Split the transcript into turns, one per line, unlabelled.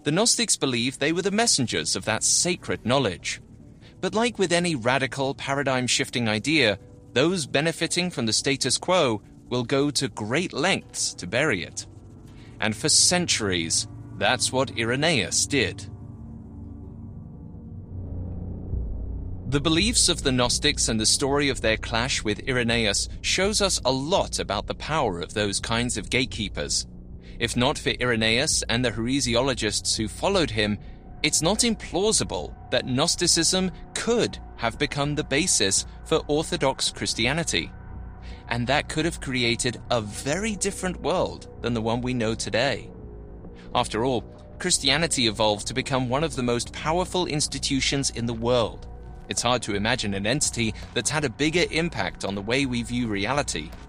The Gnostics believed they were the messengers of that sacred knowledge. But like with any radical, paradigm-shifting idea, those benefiting from the status quo will go to great lengths to bury it. And for centuries, that's what Irenaeus did. The beliefs of the Gnostics and the story of their clash with Irenaeus shows us a lot about the power of those kinds of gatekeepers. If not for Irenaeus and the heresiologists who followed him, it's not implausible that Gnosticism could have become the basis for Orthodox Christianity. And that could have created a very different world than the one we know today. After all, Christianity evolved to become one of the most powerful institutions in the world. It's hard to imagine an entity that's had a bigger impact on the way we view reality